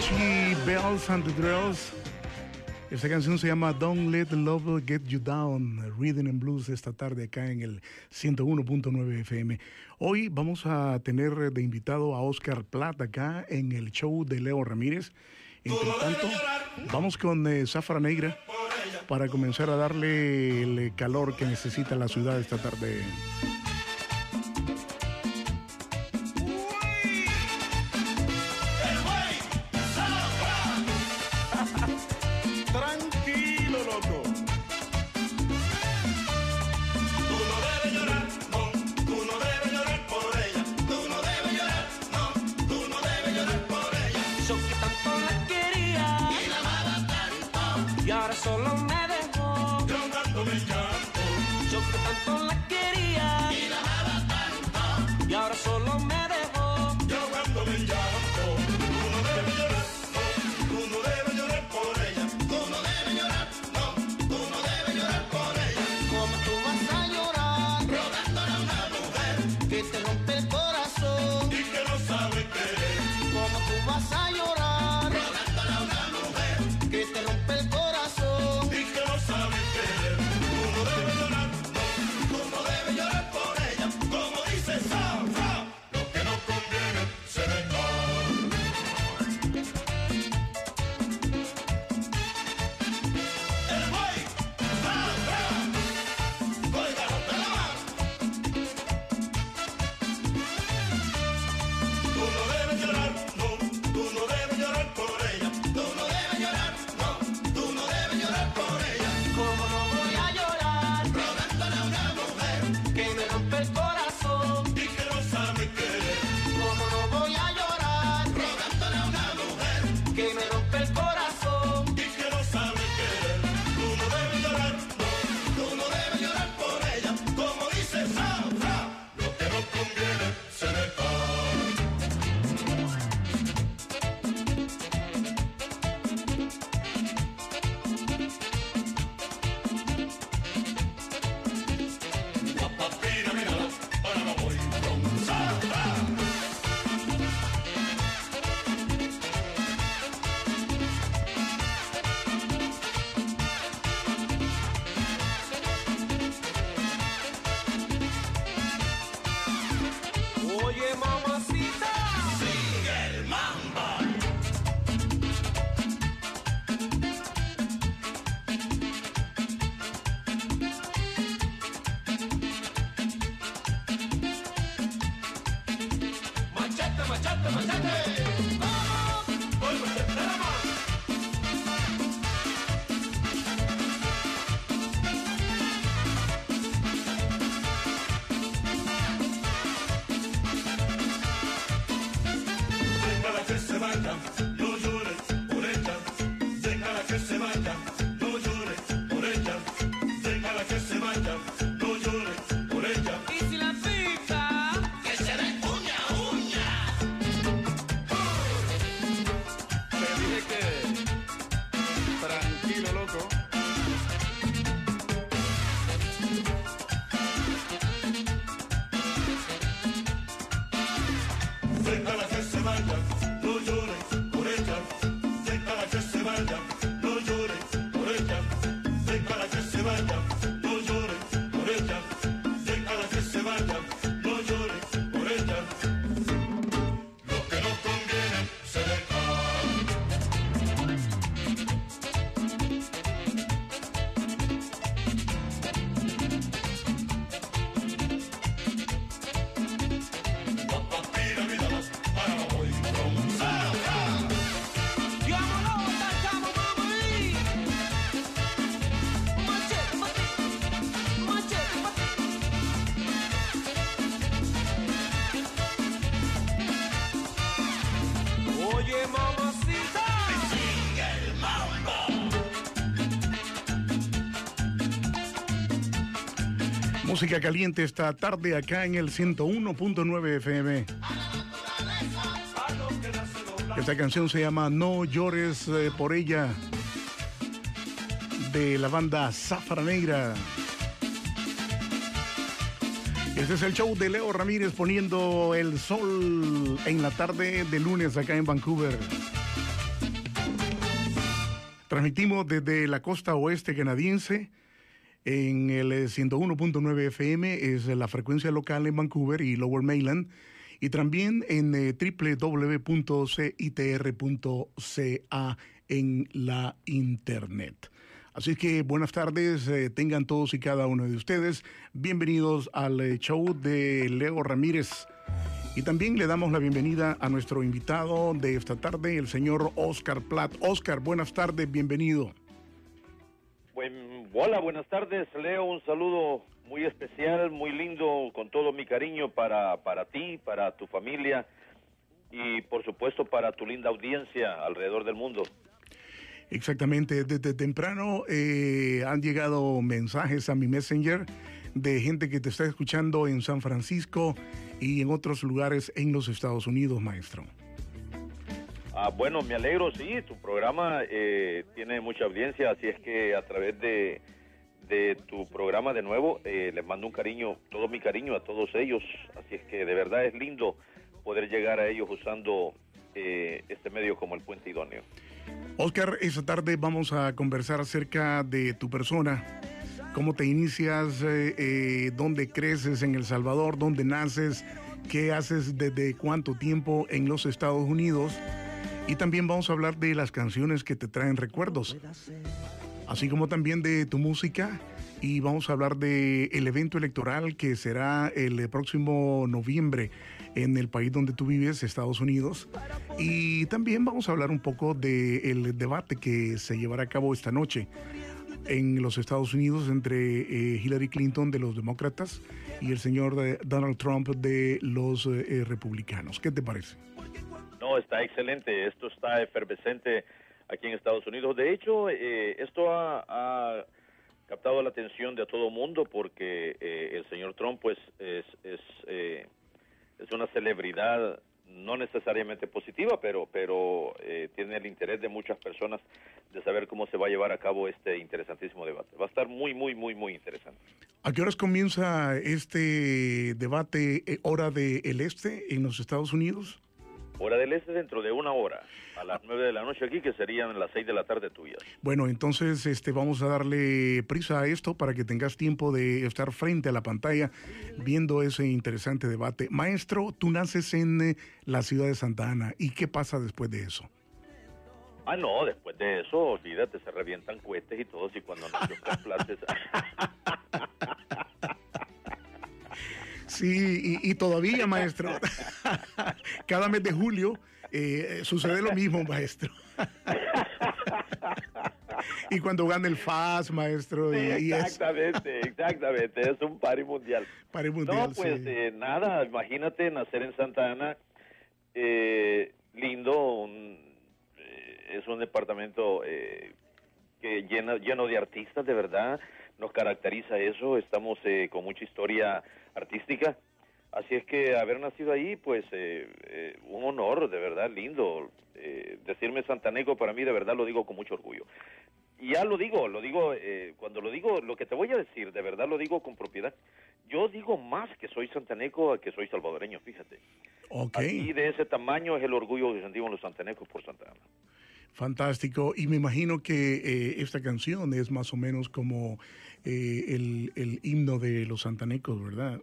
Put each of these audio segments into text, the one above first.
Richie Bells and the Drills. Esta canción se llama Don't Let Love Get You Down, Rhythm and Blues, esta tarde acá en el 101.9 FM. Hoy vamos a tener de invitado a Oscar Plata acá en el show de Leo Ramírez. Entre tanto, vamos con Zafra Negra para comenzar a darle el calor que necesita la ciudad esta tarde. Solo me dejó llorándome el llanto. Yo que tanto la quería y la amaba tanto, y ahora solo me dejó llorándome el llanto. Tú no debes llorar, no, tú no debes llorar por ella. Tú no debes llorar, no, tú no debes llorar por ella. ¿Cómo tú vas a llorar rogándole a una mujer que te rompe el corazón y que no sabe querer? ¿Cómo tú vas a llorar rogándole a una mujer que te rompe el corazón? Música caliente esta tarde acá en el 101.9 FM. Esta canción se llama No llores por ella, de la banda Zafra Negra. Este es el show de Leo Ramírez poniendo el sol en la tarde de lunes acá en Vancouver. Transmitimos desde la costa oeste canadiense en el 101.9 FM, es la frecuencia local en Vancouver y Lower Mainland, y también en www.citr.ca en la internet. Así que buenas tardes, tengan todos y cada uno de ustedes. Bienvenidos al show de Leo Ramírez. Y también le damos la bienvenida a nuestro invitado de esta tarde, el señor Oscar Platt. Oscar, buenas tardes, bienvenido. Hola, buenas tardes, Leo. Un saludo muy especial, muy lindo, con todo mi cariño para ti, para tu familia y, por supuesto, para tu linda audiencia alrededor del mundo. Exactamente, desde temprano han llegado mensajes a mi Messenger de gente que te está escuchando en San Francisco y en otros lugares en los Estados Unidos, maestro. Bueno, me alegro, sí, tu programa tiene mucha audiencia, así es que a través de tu programa de nuevo les mando un cariño, todo mi cariño a todos ellos, así es que de verdad es lindo poder llegar a ellos usando este medio como el puente idóneo. Oscar, esta tarde vamos a conversar acerca de tu persona, cómo te inicias, dónde creces en El Salvador, dónde naces, qué haces desde cuánto tiempo en los Estados Unidos. Y también vamos a hablar de las canciones que te traen recuerdos, así como también de tu música. Y vamos a hablar del evento electoral que será el próximo noviembre en el país donde tú vives, Estados Unidos. Y también vamos a hablar un poco del debate que se llevará a cabo esta noche en los Estados Unidos entre Hillary Clinton de los demócratas y el señor Donald Trump de los republicanos. ¿Qué te parece? No, está excelente. Esto está efervescente aquí en Estados Unidos. De hecho, esto ha captado la atención de todo el mundo porque el señor Trump pues es una celebridad no necesariamente positiva, pero tiene el interés de muchas personas de saber cómo se va a llevar a cabo este interesantísimo debate. Va a estar muy interesante. ¿A qué horas comienza este debate, hora del este, en los Estados Unidos? Hora del este dentro de una hora, a las 9 de la noche aquí, que serían las 6 de la tarde tuyas. Bueno, entonces vamos a darle prisa a esto para que tengas tiempo de estar frente a la pantalla viendo ese interesante debate. Maestro, tú naces en la ciudad de Santa Ana. ¿Y qué pasa después de eso? No, después de eso, olvídate, se revientan cohetes y todo, y cuando nació Plates. Sí, y todavía, maestro, cada mes de julio sucede lo mismo, maestro. Y cuando gana el FAS, maestro. Sí, exactamente, es un party mundial. No, pues sí. Nada, imagínate nacer en Santa Ana, lindo, es un departamento que lleno de artistas, de verdad. Nos caracteriza eso, estamos con mucha historia artística, así es que haber nacido ahí, pues un honor, de verdad, lindo. Decirme santaneco para mí, de verdad, lo digo con mucho orgullo. Y ya lo digo, cuando lo digo, lo que te voy a decir, de verdad lo digo con propiedad. Yo digo más que soy santaneco a que soy salvadoreño, fíjate. Okay. Así de ese tamaño es el orgullo que sentimos los santanecos por Santa Ana. Fantástico, y me imagino que esta canción es más o menos como el himno de los santanecos, ¿verdad?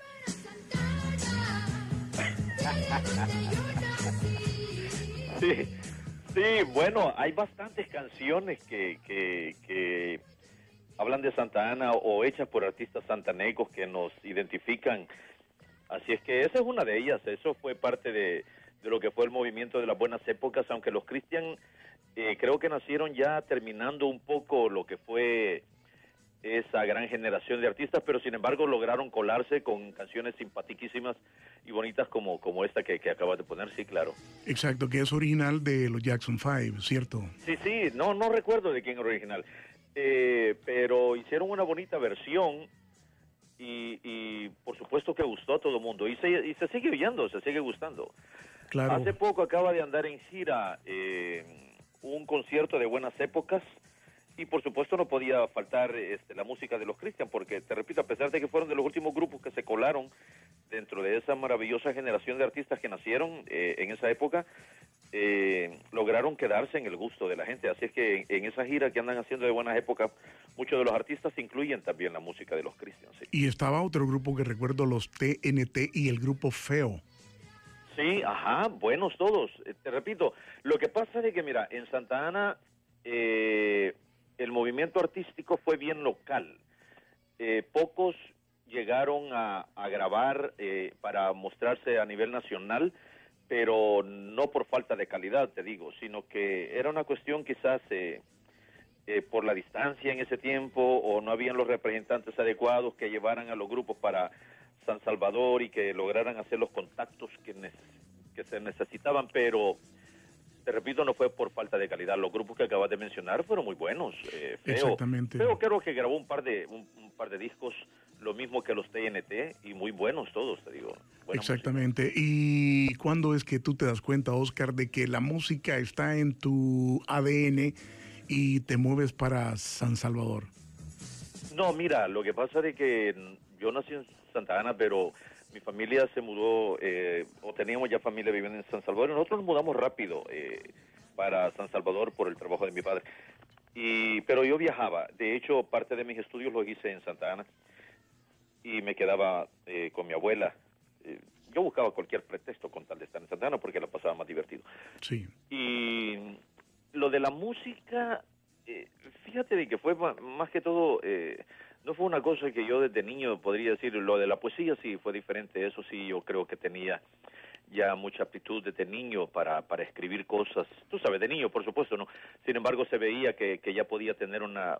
Sí, bueno, hay bastantes canciones que hablan de Santa Ana o hechas por artistas santanecos que nos identifican, así es que esa es una de ellas. Eso fue parte de lo que fue el movimiento de las buenas épocas, aunque los Christian creo que nacieron ya terminando un poco lo que fue esa gran generación de artistas, pero sin embargo lograron colarse con canciones simpaticísimas y bonitas como esta que acabas de poner, sí, claro. Exacto, que es original de los Jackson 5, ¿cierto? Sí, no recuerdo de quién es original, pero hicieron una bonita versión y por supuesto que gustó a todo el mundo y se sigue oyendo, se sigue gustando. Claro. Hace poco acaba de andar en gira un concierto de buenas épocas y por supuesto no podía faltar la música de los Christian, porque te repito, a pesar de que fueron de los últimos grupos que se colaron dentro de esa maravillosa generación de artistas que nacieron en esa época, lograron quedarse en el gusto de la gente. Así es que en esa gira que andan haciendo de buenas épocas, muchos de los artistas incluyen también la música de los Christians. Sí. Y estaba otro grupo que recuerdo, los TNT y el grupo Feo. Sí, ajá, buenos todos. Te repito, lo que pasa es que, mira, en Santa Ana el movimiento artístico fue bien local. Pocos llegaron a grabar para mostrarse a nivel nacional, pero no por falta de calidad, te digo, sino que era una cuestión quizás por la distancia en ese tiempo, o no habían los representantes adecuados que llevaran a los grupos para San Salvador y que lograran hacer los contactos que se necesitaban, pero te repito, no fue por falta de calidad. Los grupos que acabas de mencionar fueron muy buenos. Exactamente. Feo creo que grabó un par de discos, lo mismo que los TNT, y muy buenos todos, te digo. Exactamente. Música. ¿Y cuándo es que tú te das cuenta, Oscar, de que la música está en tu ADN y te mueves para San Salvador? No, mira, lo que pasa es que yo nací en Santa Ana, pero mi familia se mudó, o teníamos ya familia viviendo en San Salvador. Nosotros nos mudamos rápido para San Salvador por el trabajo de mi padre. Pero yo viajaba. De hecho, parte de mis estudios los hice en Santa Ana y me quedaba con mi abuela. Yo buscaba cualquier pretexto con tal de estar en Santa Ana porque la pasaba más divertido. Sí. Y lo de la música, fíjate de que fue más que todo... no fue una cosa que yo desde niño podría decir. Lo de la poesía sí fue diferente. Eso sí, yo creo que tenía ya mucha aptitud desde niño para escribir cosas. Tú sabes, de niño, por supuesto, ¿no? Sin embargo, se veía que ya podía tener una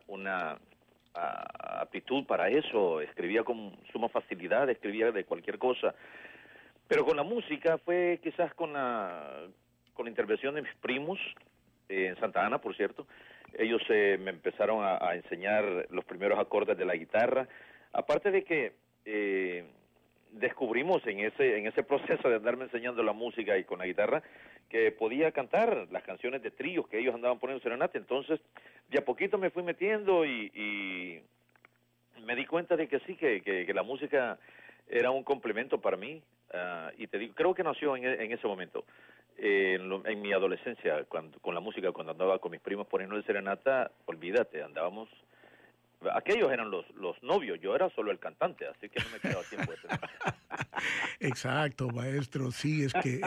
aptitud para eso. Escribía con suma facilidad, escribía de cualquier cosa. Pero con la música fue quizás con la intervención de mis primos, en Santa Ana, por cierto. Ellos me empezaron a enseñar los primeros acordes de la guitarra. Aparte de que descubrimos en ese proceso de andarme enseñando la música y con la guitarra, que podía cantar las canciones de tríos que ellos andaban poniendo serenata. Entonces, de a poquito me fui metiendo y me di cuenta de que sí, que la música era un complemento para mí. Y te digo, creo que nació en ese momento. En mi adolescencia, con la música, cuando andaba con mis primos poniendo el serenata, olvídate, andábamos... Aquellos eran los novios, yo era solo el cantante, así que no me quedaba tiempo de tener. Exacto, maestro, sí, es que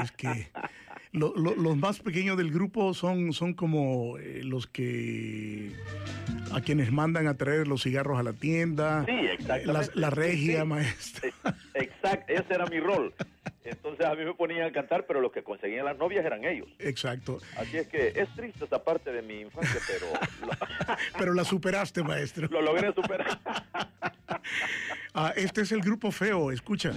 los más pequeños del grupo son como los que a quienes mandan a traer los cigarros a la tienda. Sí, exactamente. La regia, sí. Maestro. Exacto, ese era mi rol. Entonces a mí me ponían a cantar, pero los que conseguían las novias eran ellos. Exacto. Así es que es triste esa parte de mi infancia, pero... Pero la superaste, maestro. Lo logré superar. Este es el grupo Feo, escucha.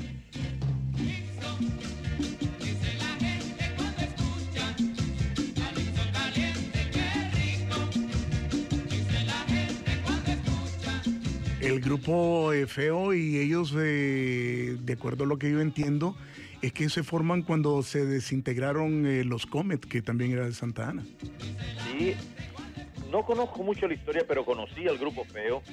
El grupo Feo, y ellos, de acuerdo a lo que yo entiendo, es que se forman cuando se desintegraron los Comet, que también era de Santa Ana. Sí, no conozco mucho la historia, pero conocí al grupo Feo.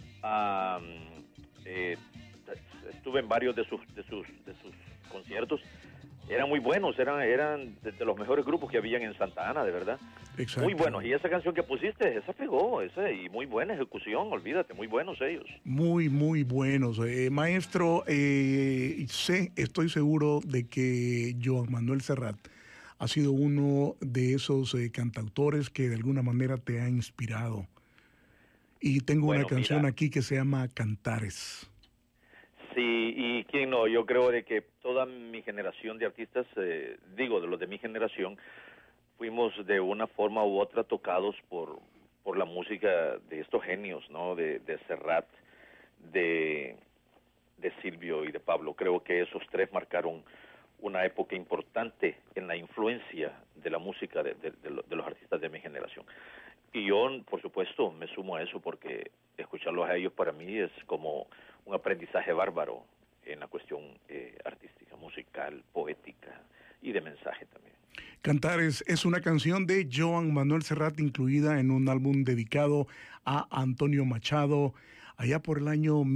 Estuve en varios de sus conciertos. Eran muy buenos, eran de los mejores grupos que habían en Santa Ana, de verdad. Exacto. Muy buenos. Y esa canción que pusiste, esa pegó, y muy buena ejecución, olvídate, muy buenos ellos. Muy, muy buenos. Maestro, estoy seguro de que Joan Manuel Serrat ha sido uno de esos cantautores que de alguna manera te ha inspirado. Y tengo una canción aquí que se llama Cantares. Sí, y quién no, yo creo de que toda mi generación de artistas, digo, de los de mi generación, fuimos de una forma u otra tocados por la música de estos genios, ¿no? De Serrat, de Silvio y de Pablo. Creo que esos tres marcaron una época importante en la influencia de la música de los artistas de mi generación. Y yo, por supuesto, me sumo a eso porque escucharlos a ellos para mí es como un aprendizaje bárbaro en la cuestión artística, musical, poética y de mensaje también. Cantares es una canción de Joan Manuel Serrat incluida en un álbum dedicado a Antonio Machado allá por el año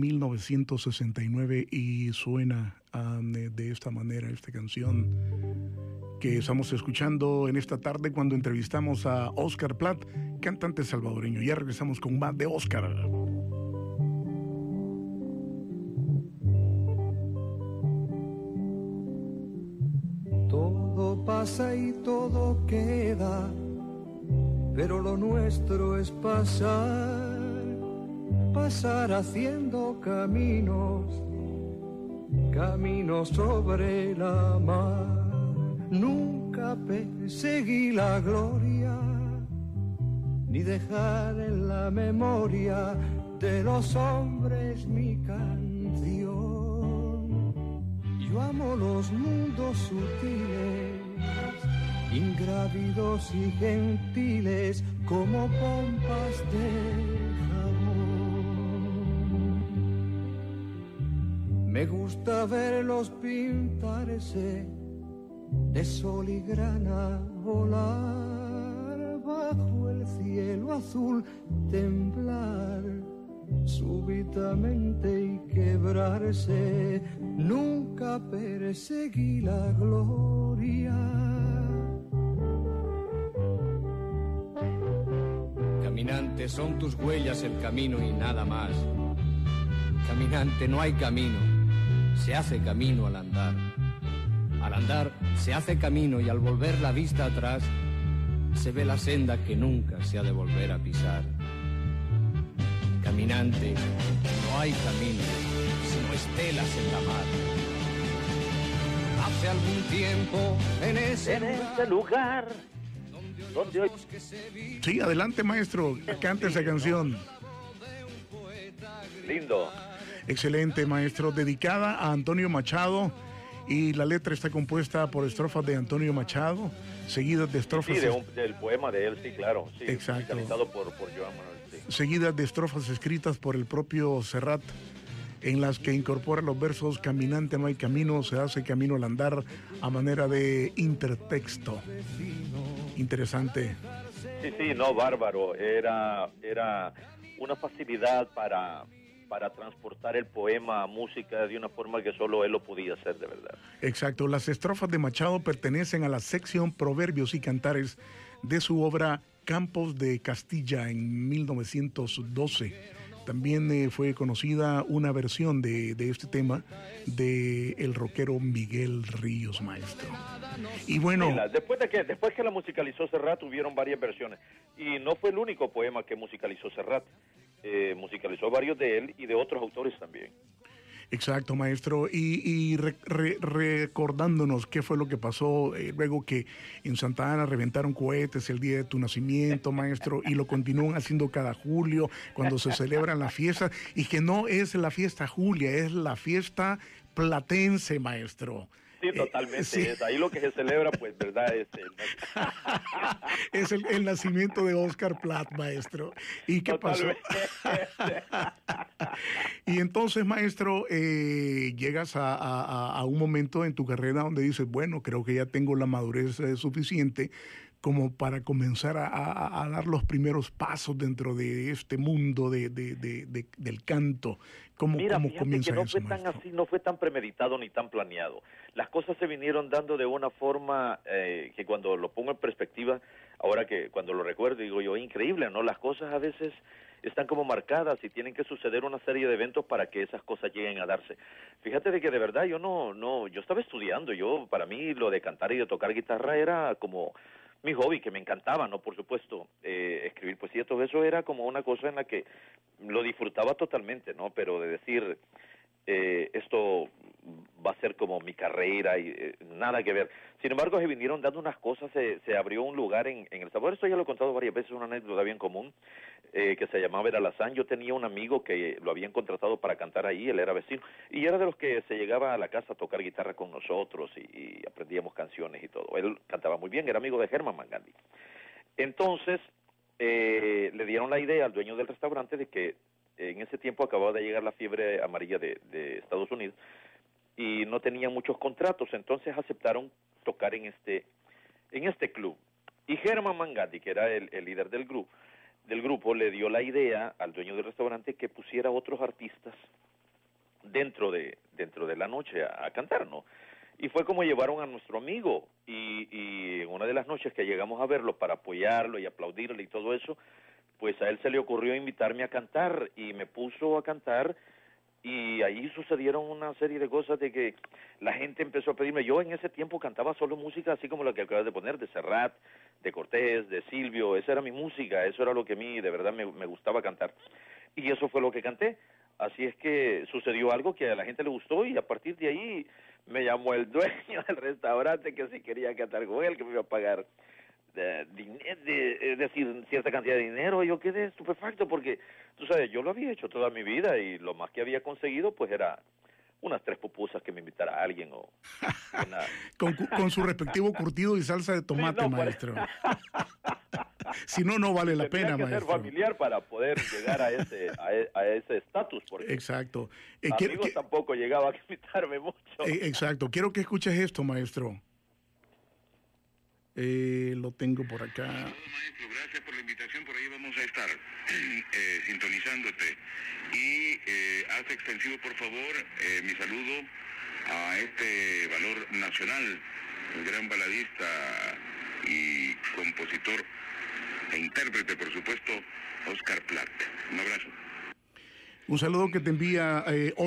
1969 y suena de esta manera esta canción que estamos escuchando en esta tarde cuando entrevistamos a Oscar Platt, cantante salvadoreño. Ya regresamos con más de Oscar. Todo pasa y todo queda, pero lo nuestro es pasar, pasar haciendo caminos, caminos sobre la mar. Nunca perseguí la gloria, ni dejar en la memoria de los hombres mi canción. Yo amo los mundos sutiles, ingrávidos y gentiles, como pompas de jabón. Me gusta verlos pintarse de sol y grana, volar bajo el cielo azul, temblar súbitamente y quebrarse. Nunca perseguí la gloria. Caminante, son tus huellas el camino y nada más. Caminante, no hay camino, se hace camino al andar. Al andar se hace camino y al volver la vista atrás se ve la senda que nunca se ha de volver a pisar. Caminante, no hay camino, sino estelas en la mar. Hace algún tiempo en ese lugar donde hoy... Sí, adelante, maestro, cante esa canción. Lindo. Excelente, maestro, dedicada a Antonio Machado, y la letra está compuesta por estrofas de Antonio Machado, seguidas de estrofas... Sí, del poema de él, sí, claro. Sí, exacto. Musicalizado por Joan Manuel, sí. Seguidas de estrofas escritas por el propio Serrat, en las que incorpora los versos "Caminante, no hay camino, se hace camino al andar", a manera de intertexto. Interesante. Sí, no, bárbaro. Era una facilidad para transportar el poema a música de una forma que solo él lo podía hacer, de verdad. Exacto. Las estrofas de Machado pertenecen a la sección Proverbios y Cantares de su obra Campos de Castilla en 1912. También fue conocida una versión de este tema de el rockero Miguel Ríos, maestro. Y bueno... Sí, después que la musicalizó Serrat, hubieron varias versiones. Y no fue el único poema que musicalizó Serrat. Musicalizó varios de él y de otros autores también. Exacto, maestro. Y recordándonos qué fue lo que pasó luego que en Santa Ana reventaron cohetes el día de tu nacimiento, maestro, y lo continúan haciendo cada julio cuando se celebran las fiestas, y que no es la fiesta Julia, es la fiesta platense, maestro. Sí, totalmente. Sí. Ahí lo que se celebra, pues, ¿verdad? Es el nacimiento de Oscar Platt, maestro. ¿Y qué totalmente pasó? Y entonces, maestro, llegas a un momento en tu carrera donde dices, bueno, creo que ya tengo la madurez suficiente como para comenzar a dar los primeros pasos dentro de este mundo del canto. Mira, ¿Cómo fíjate comienza que no eso, fue tan maestro? así, no fue tan premeditado ni tan planeado. Las cosas se vinieron dando de una forma que cuando lo pongo en perspectiva, ahora que cuando lo recuerdo, digo yo, increíble, ¿no? Las cosas a veces están como marcadas y tienen que suceder una serie de eventos para que esas cosas lleguen a darse. Fíjate de que de verdad yo yo estaba estudiando, para mí lo de cantar y de tocar guitarra era como mi hobby, que me encantaba, ¿no? Por supuesto, escribir poesía, todo eso era como una cosa en la que lo disfrutaba totalmente, ¿no? Pero de decir, esto va a ser como mi carrera y nada que ver. Sin embargo, se vinieron dando unas cosas, se abrió un lugar en El Salvador, esto ya lo he contado varias veces, una anécdota bien común, que se llamaba Veralazán. Yo tenía un amigo que lo habían contratado para cantar ahí, él era vecino, y era de los que se llegaba a la casa a tocar guitarra con nosotros y aprendíamos canciones y todo. Él cantaba muy bien, era amigo de Germán Mangandi. Entonces, le dieron la idea al dueño del restaurante de que en ese tiempo acababa de llegar la fiebre amarilla de Estados Unidos y no tenían muchos contratos, entonces aceptaron tocar en este club. Y Germán Mangandi, que era el líder del grupo, le dio la idea al dueño del restaurante que pusiera otros artistas dentro de la noche a cantar, ¿no? Y fue como llevaron a nuestro amigo, y en una de las noches que llegamos a verlo para apoyarlo y aplaudirle y todo eso, pues a él se le ocurrió invitarme a cantar, y me puso a cantar, y ahí sucedieron una serie de cosas de que la gente empezó a pedirme. Yo en ese tiempo cantaba solo música así como la que acabas de poner, de Serrat, de Cortés, de Silvio. Esa era mi música, eso era lo que a mí de verdad me gustaba cantar, y eso fue lo que canté. Así es que sucedió algo que a la gente le gustó, y a partir de ahí me llamó el dueño del restaurante que si quería cantar con él, que me iba a pagar es decir, cierta cantidad de dinero. Yo quedé estupefacto porque, tú sabes, yo lo había hecho toda mi vida, y lo más que había conseguido pues era unas 3 pupusas que me invitara a alguien, o una... con su respectivo curtido y salsa de tomate, Sí, no, maestro. Si no, no vale la Tendría pena, que maestro. ser familiar para poder llegar a ese estatus, porque Exacto. amigos tampoco llegaba a invitarme mucho. Exacto. Quiero que escuches esto, maestro. Lo tengo por acá. Saludos, maestro, gracias por la invitación, por ahí vamos a estar sintonizándote. Y haz extensivo, por favor, mi saludo a este valor nacional, el gran baladista y compositor e intérprete, por supuesto, Oscar Platt. Un abrazo. Un saludo que te envía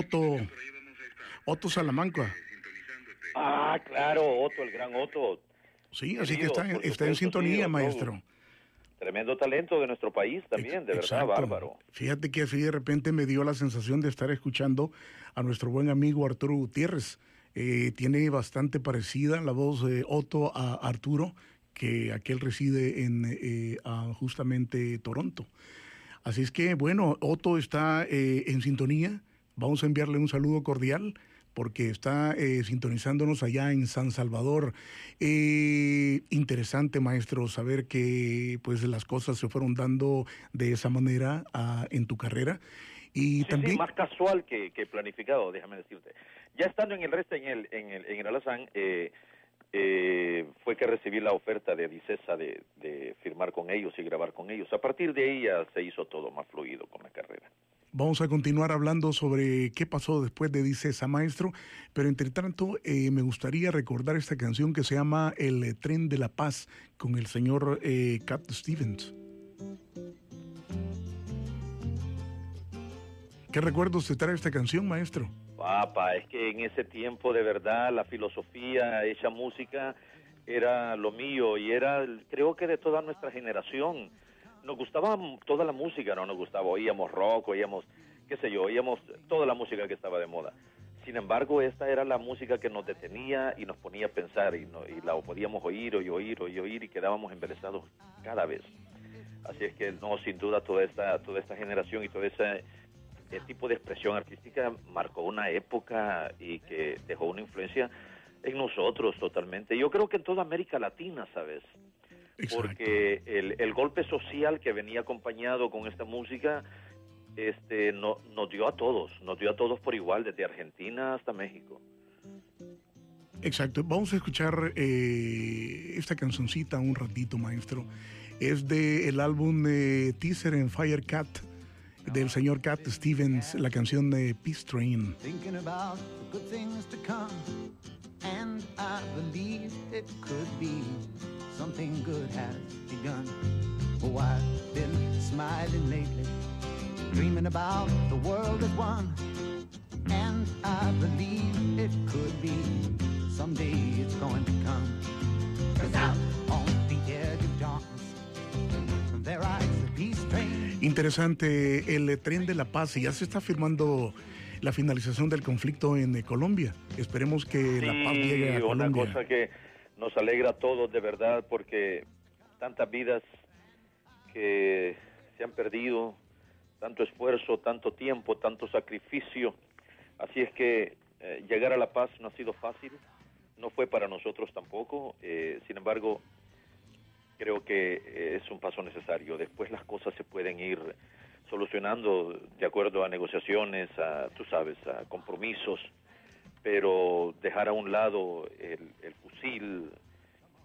Otto Salamanca. Ah, claro, Otto, el gran Otto. Sí, así que Querido, está en sintonía, sí, maestro. Tremendo talento de nuestro país también, de verdad, Exacto. bárbaro. Fíjate que así de repente me dio la sensación de estar escuchando a nuestro buen amigo Arturo Gutiérrez. Tiene bastante parecida la voz de Otto a Arturo, que aquel reside en justamente Toronto. Así es que, bueno, Otto está en sintonía. Vamos a enviarle un saludo cordial, porque está sintonizándonos allá en San Salvador. Interesante, maestro, saber que pues las cosas se fueron dando de esa manera en tu carrera. Y Sí, también... más casual que planificado, déjame decirte. Ya estando en el resto, en el Alazán, fue que recibí la oferta de Dicesa de firmar con ellos y grabar con ellos. A partir de ahí ya se hizo todo más fluido con la carrera. Vamos a continuar hablando sobre qué pasó después de Dicesa, maestro, pero entre tanto me gustaría recordar esta canción que se llama El Tren de la Paz, con el señor Cat Stevens. ¿Qué recuerdos te trae esta canción, maestro? Papá, es que en ese tiempo de verdad la filosofía hecha música era lo mío, y era, creo que de toda nuestra generación. Nos gustaba toda la música, no nos gustaba, oíamos rock, oíamos, qué sé yo, oíamos toda la música que estaba de moda. Sin embargo, esta era la música que nos detenía y nos ponía a pensar, y la podíamos oír y quedábamos embelesados cada vez. Así es que, no, sin duda, toda esta generación y todo ese tipo de expresión artística marcó una época y que dejó una influencia en nosotros totalmente. Yo creo que en toda América Latina, ¿sabes? Exacto. Porque el golpe social que venía acompañado con esta música nos dio a todos por igual, desde Argentina hasta México. Exacto. Vamos a escuchar esta cancioncita un ratito, maestro. Es del álbum de Teaser en Firecat, del señor Cat Stevens, la canción de Peace Train. Thinking about the good things to come, and I believe it could be something good has begun. Oh, I've been smiling lately, dreaming about the world as one, and I believe it could be someday it's going to come. 'Cause out on the edge of darkness, there rides the peace train. Interesante, el Tren de la Paz. Y ya se está firmando la finalización del conflicto en Colombia. Esperemos que la paz llegue a Colombia. Una cosa que nos alegra a todos de verdad, porque tantas vidas que se han perdido, tanto esfuerzo, tanto tiempo, tanto sacrificio. Así es que llegar a la paz no ha sido fácil, no fue para nosotros tampoco. Sin embargo, creo que es un paso necesario. Después las cosas se pueden ir solucionando de acuerdo a negociaciones, tú sabes, a compromisos, pero dejar a un lado el fusil,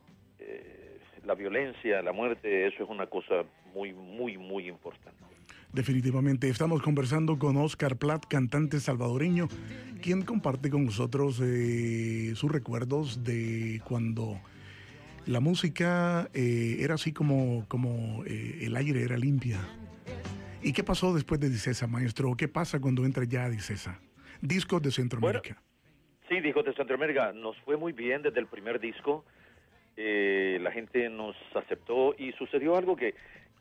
la violencia, la muerte, eso es una cosa muy, muy, muy importante. Definitivamente. Estamos conversando con Oscar Platt, cantante salvadoreño, quien comparte con nosotros sus recuerdos de cuando la música era así como el aire era limpia. ¿Y qué pasó después de Dicesa, maestro? ¿Qué pasa cuando entra ya a Dicesa? Discos de Centroamérica. Bueno, sí, discos de Centroamérica. Nos fue muy bien desde el primer disco. La gente nos aceptó y sucedió algo que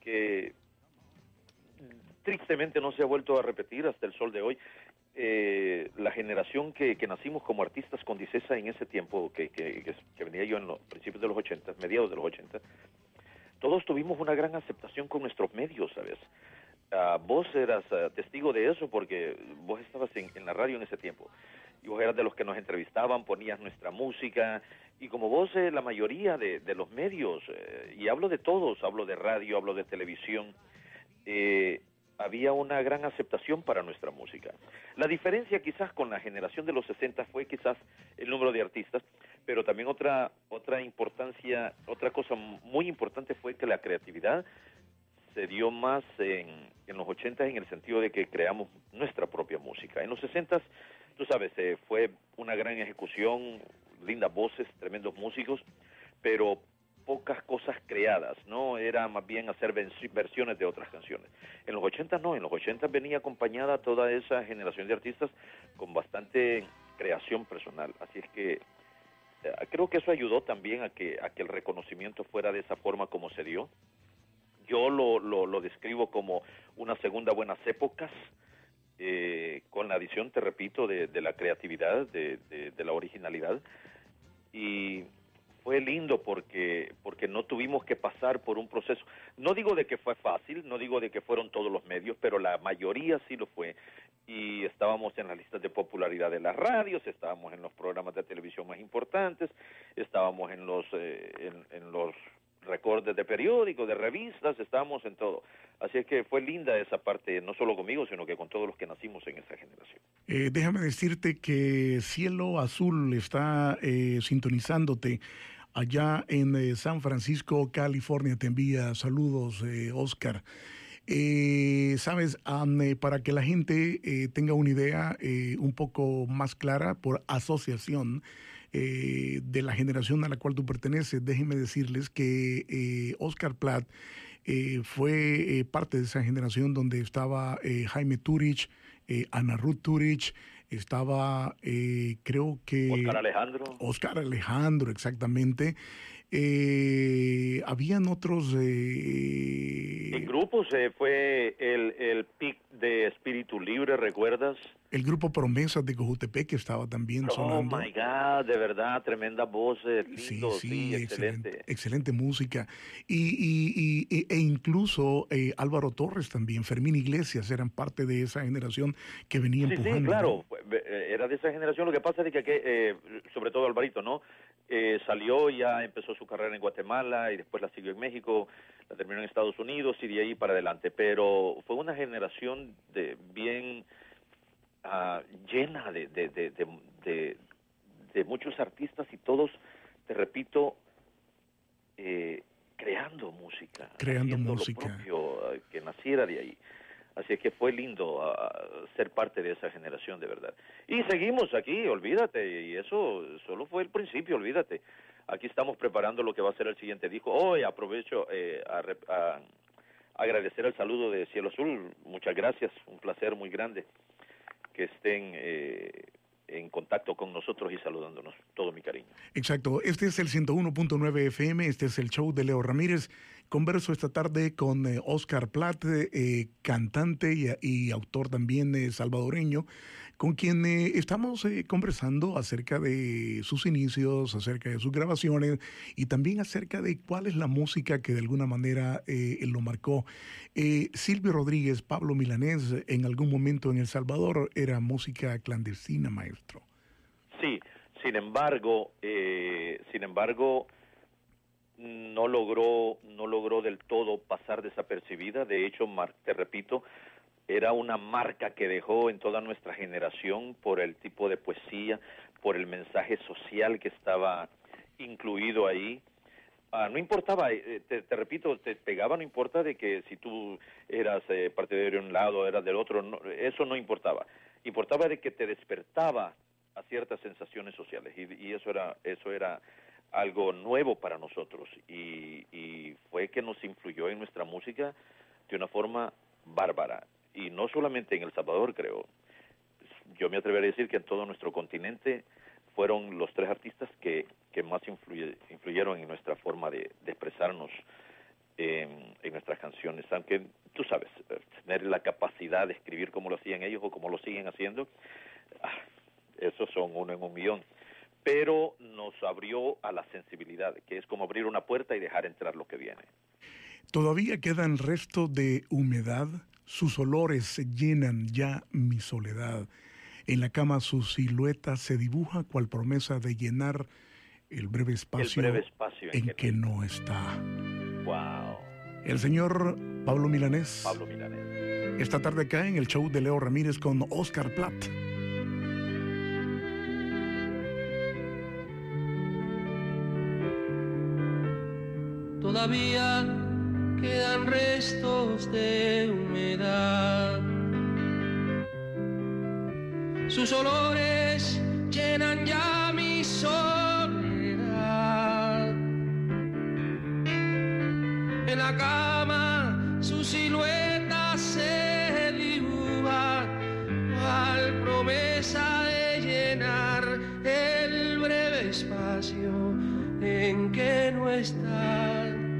tristemente no se ha vuelto a repetir hasta el sol de hoy. La generación que nacimos como artistas con Dicesa en ese tiempo, que venía yo en los principios de los 80, mediados de los 80, todos tuvimos una gran aceptación con nuestros medios, ¿sabes? Vos eras testigo de eso porque vos estabas en la radio en ese tiempo. Y vos eras de los que nos entrevistaban, ponías nuestra música, y como vos, la mayoría de los medios, y hablo de todos, hablo de radio, hablo de televisión, había una gran aceptación para nuestra música. La diferencia quizás con la generación de los 60 fue quizás el número de artistas, pero también otra cosa muy importante fue que la creatividad se dio más en los 80 en el sentido de que creamos nuestra propia música. En los 60, tú sabes, fue una gran ejecución, lindas voces, tremendos músicos, pero pocas cosas creadas, ¿no? Era más bien hacer versiones de otras canciones. En los 80 no, en los 80 venía acompañada toda esa generación de artistas con bastante creación personal. Así es que creo que eso ayudó también a que el reconocimiento fuera de esa forma como se dio. Yo lo describo como una segunda buenas épocas, con la adición, te repito, de la creatividad, de la originalidad, y fue lindo porque no tuvimos que pasar por un proceso. No digo de que fue fácil, no digo de que fueron todos los medios, pero la mayoría sí lo fue. Y estábamos en las listas de popularidad de las radios, estábamos en los programas de televisión más importantes, estábamos en los recortes de periódicos, de revistas, estábamos en todo. Así es que fue linda esa parte, no solo conmigo, sino que con todos los que nacimos en esa generación. Déjame decirte que Cielo Azul está sintonizándote allá en San Francisco, California. Te envía saludos, Oscar. Sabes, para que la gente tenga una idea un poco más clara por asociación de la generación a la cual tú perteneces, déjenme decirles que Oscar Platt fue parte de esa generación donde estaba Jaime Turich, Ana Ruth Turich, estaba creo que Oscar Alejandro, exactamente. Habían otros en grupos, fue el PIC de Espíritu Libre, ¿recuerdas? El grupo Promesas de Cojutepec que estaba también sonando. Oh my God, de verdad, tremendas voces, lindo, sí, excelente música. E incluso Álvaro Torres también, Fermín Iglesias eran parte de esa generación que venía empujando. Sí, claro, era de esa generación. Lo que pasa es que sobre todo Alvarito, ¿no? Salió y ya empezó su carrera en Guatemala y después la siguió en México, la terminó en Estados Unidos y de ahí para adelante. Pero fue una generación bien llena de muchos artistas y todos, te repito, creando música. Lo propio, que naciera de ahí. Así es que fue lindo ser parte de esa generación, de verdad. Y seguimos aquí, olvídate, y eso solo fue el principio, olvídate. Aquí estamos preparando lo que va a ser el siguiente disco. Hoy aprovecho a agradecer el saludo de Cielo Azul. Muchas gracias, un placer muy grande que estén en contacto con nosotros y saludándonos. Todo mi cariño. Exacto. Este es el 101.9 FM, este es el show de Leo Ramírez. Converso esta tarde con Oscar Platt, cantante y autor también salvadoreño, con quien estamos conversando acerca de sus inicios, acerca de sus grabaciones y también acerca de cuál es la música que de alguna manera lo marcó. Silvio Rodríguez, Pablo Milanés, en algún momento en El Salvador era música clandestina, maestro. Sí, sin embargo, no logró del todo pasar desapercibida. De hecho, te repito, era una marca que dejó en toda nuestra generación por el tipo de poesía, por el mensaje social que estaba incluido ahí. No importaba, te repito, te pegaba, no importa de que si tú eras partidario de un lado, eras del otro, no, eso no importaba. Importaba de que te despertaba a ciertas sensaciones sociales y eso era algo nuevo para nosotros y fue que nos influyó en nuestra música de una forma bárbara. Y no solamente en El Salvador, creo. Yo me atrevería a decir que en todo nuestro continente fueron los 3 artistas que más influyeron en nuestra forma de expresarnos en nuestras canciones. Aunque, tú sabes, tener la capacidad de escribir como lo hacían ellos o como lo siguen haciendo, esos son 1 en 1.000.000. Pero nos abrió a la sensibilidad, que es como abrir una puerta y dejar entrar lo que viene. Todavía quedan restos de humedad, sus olores llenan ya mi soledad. En la cama su silueta se dibuja cual promesa de llenar el breve espacio en que no está. Wow. El señor Pablo Milanés. Pablo Milanés. Esta tarde acá en el show de Leo Ramírez con Oscar Platt. Todavía quedan restos de humedad. Sus olores llenan ya mi soledad. En la cama su silueta se dibuja, cual promesa de llenar el breve espacio en que no está.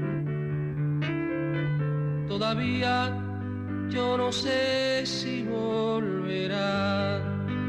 Todavía yo no sé si volverá.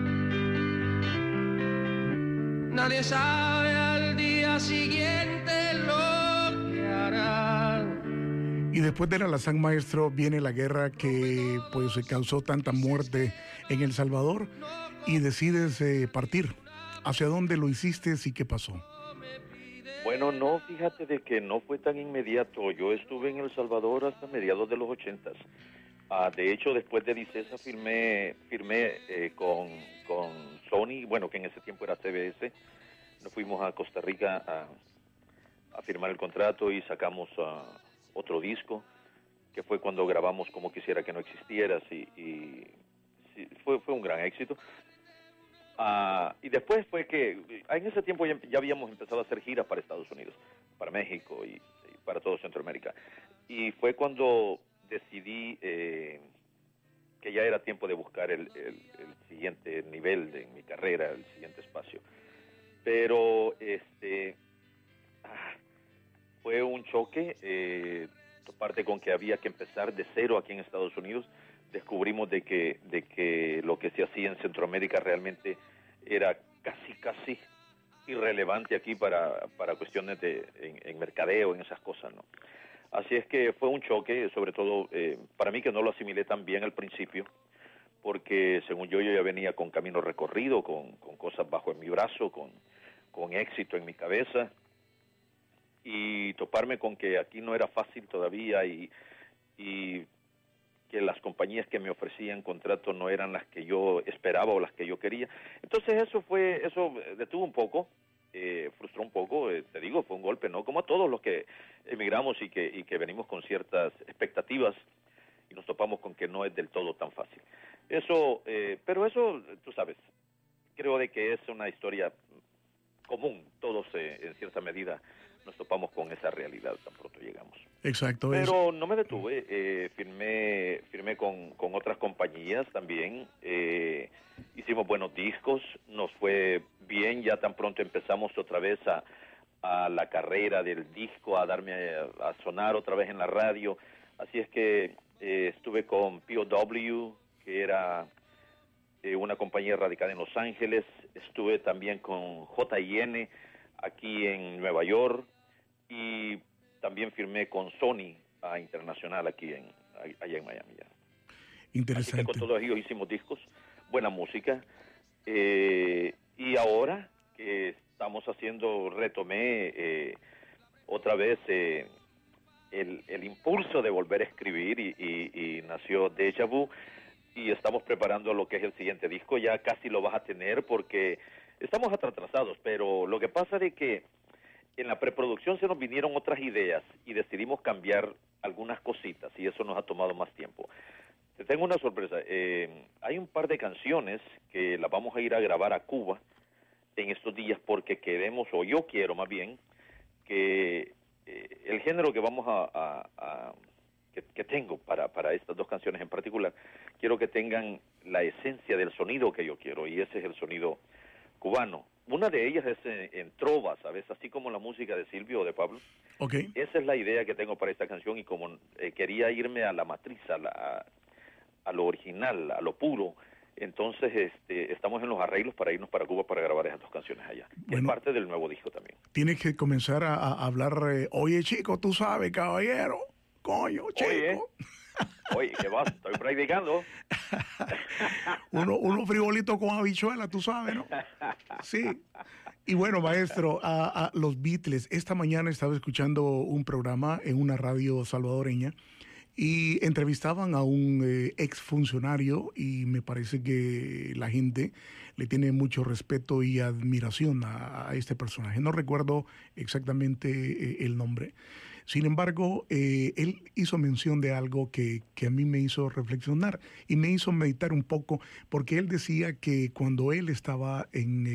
Nadie sabe al día siguiente lo que hará. Y después del Alazán, maestro, viene la guerra que pues causó tanta muerte en El Salvador y decides partir. ¿Hacia dónde lo hiciste y qué pasó? Bueno, no, fíjate de que no fue tan inmediato. Yo estuve en El Salvador hasta mediados de los 80s. De hecho, después de Dicesa firmé con Sony, bueno, que en ese tiempo era CBS. Nos fuimos a Costa Rica a firmar el contrato y sacamos otro disco, que fue cuando grabamos Como Quisiera Que No Existieras, y fue un gran éxito. Y después fue que en ese tiempo ya habíamos empezado a hacer giras para Estados Unidos, para México y para todo Centroamérica. Y fue cuando decidí que ya era tiempo de buscar el siguiente nivel de mi carrera, el siguiente espacio. Pero fue un choque, aparte con que había que empezar de cero aquí en Estados Unidos. Descubrimos de que lo que se hacía en Centroamérica realmente era casi irrelevante aquí para cuestiones en mercadeo, en esas cosas, ¿no? Así es que fue un choque, sobre todo para mí, que no lo asimilé tan bien al principio, porque según yo ya venía con camino recorrido, con cosas bajo en mi brazo, con éxito en mi cabeza, y toparme con que aquí no era fácil todavía y que las compañías que me ofrecían contratos no eran las que yo esperaba o las que yo quería. Entonces eso detuvo un poco, frustró un poco, te digo, fue un golpe, ¿no? Como a todos los que emigramos y que venimos con ciertas expectativas y nos topamos con que no es del todo tan fácil. Pero eso, tú sabes, creo de que es una historia común. Todos en cierta medida nos topamos con esa realidad tan pronto llegamos. Exacto. Pero no me detuve, firmé con otras compañías también, hicimos buenos discos, nos fue bien, ya tan pronto empezamos otra vez a la carrera del disco, a sonar otra vez en la radio. Así es que estuve con POW, que era una compañía radicada en Los Ángeles. Estuve también con J&N aquí en Nueva York, y también firmé con Sony Internacional aquí allá en Miami. Ya. Interesante. Así que con todos ellos hicimos discos, buena música, y ahora que retomé otra vez el impulso de volver a escribir, y nació Deja Vu, y estamos preparando lo que es el siguiente disco. Ya casi lo vas a tener porque estamos atrasados, pero lo que pasa es que en la preproducción se nos vinieron otras ideas y decidimos cambiar algunas cositas y eso nos ha tomado más tiempo. Te tengo una sorpresa. Hay un par de canciones que las vamos a ir a grabar a Cuba en estos días porque queremos, o yo quiero más bien, que el género que vamos que tengo para estas dos canciones en particular, quiero que tengan la esencia del sonido que yo quiero, y ese es el sonido cubano. Una de ellas es en trova, ¿sabes? Así como la música de Silvio o de Pablo. Okay. Esa es la idea que tengo para esta canción, y como quería irme a la matriz, a lo original, a lo puro, entonces estamos en los arreglos para irnos para Cuba para grabar esas dos canciones allá. Bueno, es parte del nuevo disco también. Tienes que comenzar a hablar, oye chico, tú sabes, caballero, coño, chico. Oye, ¿qué vas? Estoy practicando. uno frivolito con habichuela, tú sabes, ¿no? Sí. Y bueno, maestro, a los Beatles, esta mañana estaba escuchando un programa en una radio salvadoreña y entrevistaban a un exfuncionario, y me parece que la gente le tiene mucho respeto y admiración a este personaje. No recuerdo exactamente el nombre. Sin embargo, él hizo mención de algo que a mí me hizo reflexionar y me hizo meditar un poco, porque él decía que cuando él estaba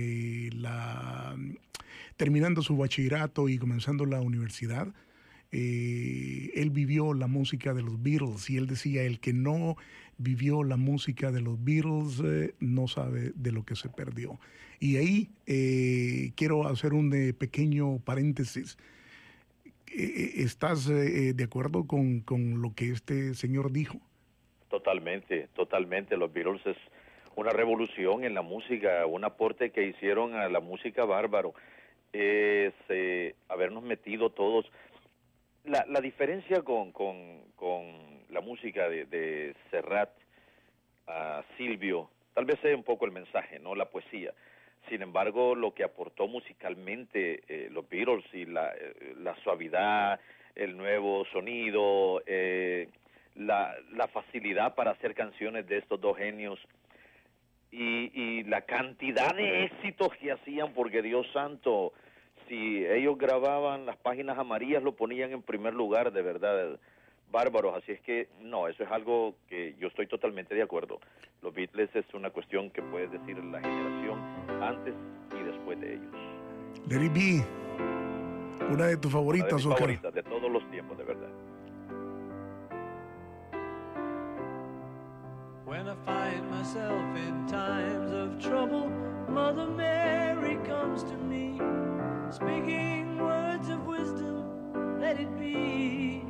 terminando su bachillerato y comenzando la universidad, él vivió la música de los Beatles, y él decía, el que no vivió la música de los Beatles no sabe de lo que se perdió. Y ahí quiero hacer un pequeño paréntesis. ¿Estás de acuerdo con lo que este señor dijo? Totalmente, totalmente. Los Beatles es una revolución en la música, un aporte que hicieron a la música bárbaro. Es habernos metido todos. La diferencia con la música de Serrat a Silvio, tal vez sea un poco el mensaje, no la poesía. Sin embargo, lo que aportó musicalmente los Beatles y la suavidad, el nuevo sonido, la facilidad para hacer canciones de estos dos genios y la cantidad de éxitos que hacían, porque Dios santo, si ellos grababan las páginas amarillas lo ponían en primer lugar, de verdad, bárbaros. Así es que no, eso es algo que yo estoy totalmente de acuerdo. Los Beatles es una cuestión que puedes decir la generación antes y después de ellos. Let It Be, una de tus favoritas, Oscar. Favoritas de todos los tiempos, de verdad. When I find myself in times of trouble, Mother Mary comes to me, speaking words of wisdom, let it be.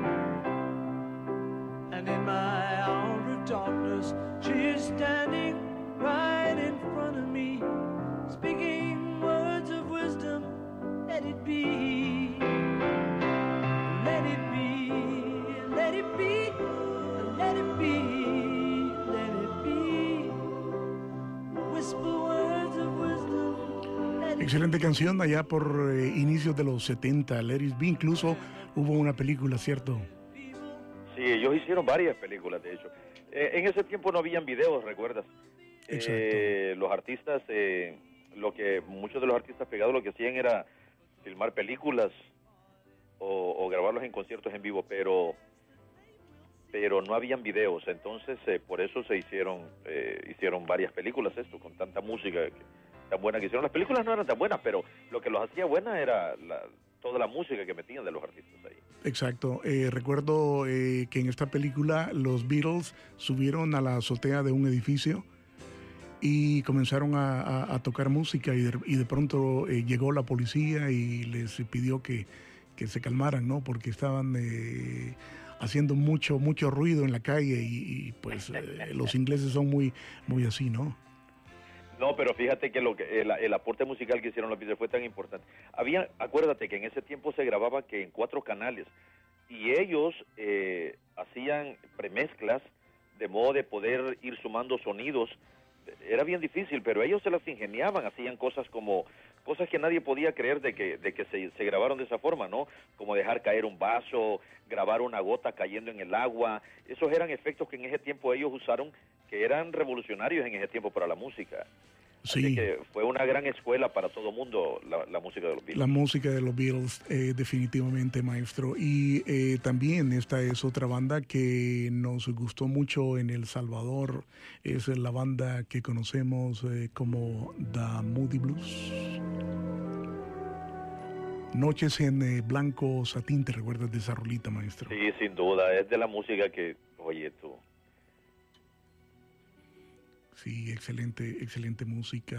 And in my hour of darkness, she is standing right in front of me, speaking words of wisdom, let it be. Let it be, let it be, let it be, let it be. Whisper words of wisdom, let it be. Excelente canción allá por inicios de los 70, Let It Be. Incluso hubo una película, ¿cierto? Sí, ellos hicieron varias películas, de hecho. En ese tiempo no habían videos, ¿recuerdas? Los artistas, muchos de los artistas pegados lo que hacían era filmar películas o grabarlos en conciertos en vivo, pero no habían videos. Entonces, por eso se hicieron varias películas con tanta música tan buena que hicieron. Las películas no eran tan buenas, pero lo que los hacía buenas era toda la música que metían de los artistas ahí. Exacto. Recuerdo que en esta película los Beatles subieron a la azotea de un edificio y comenzaron a tocar música, y de pronto llegó la policía y les pidió que se calmaran, ¿no? Porque estaban haciendo mucho ruido en la calle y pues los ingleses son muy así, ¿no? No, pero fíjate que el aporte musical que hicieron los Beatles fue tan importante. Acuérdate que en ese tiempo se grababa que en 4 canales, y ellos hacían premezclas de modo de poder ir sumando sonidos. Era bien difícil, pero ellos se las ingeniaban, hacían cosas que nadie podía creer de que se grabaron de esa forma, ¿no? Como dejar caer un vaso, grabar una gota cayendo en el agua. Esos eran efectos que en ese tiempo ellos usaron, que eran revolucionarios en ese tiempo para la música. Sí. Así que fue una gran escuela para todo mundo la música de los Beatles. La música de los Beatles, definitivamente, maestro. Y también esta es otra banda que nos gustó mucho en El Salvador. Es la banda que conocemos como The Moody Blues. Noches en blanco satín, ¿te recuerdas de esa rolita, maestro? Sí, sin duda, es de la música que, oye tú. Sí, excelente música.